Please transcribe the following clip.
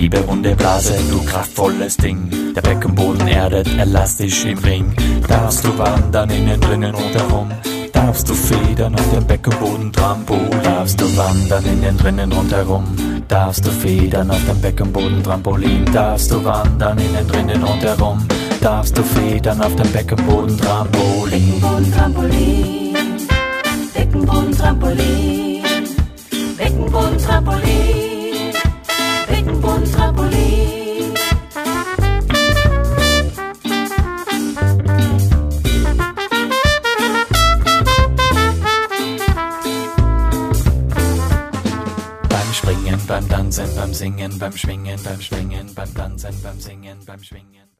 liebe runde Blase, du kraftvolles Ding. Der Beckenboden erdet, elastisch im Ring. Darfst du wandern, innen, drinnen, rundherum. Darfst du federn auf dem Beckenboden Trampolin. Darfst du wandern, innen, drinnen, rundherum. Darfst du federn auf dem Beckenboden Trampolin. Darfst du wandern, innen, drinnen, rundherum. Darfst du federn auf dem Beckenboden Trampolin. Beckenboden Trampolin. Beckenboden Trampolin. Beckenboden Trampolin. Beckenboden Trampolin. Beim Springen, beim Tanzen, beim Singen, beim Schwingen, beim Springen, beim Tanzen, beim Singen, beim Schwingen.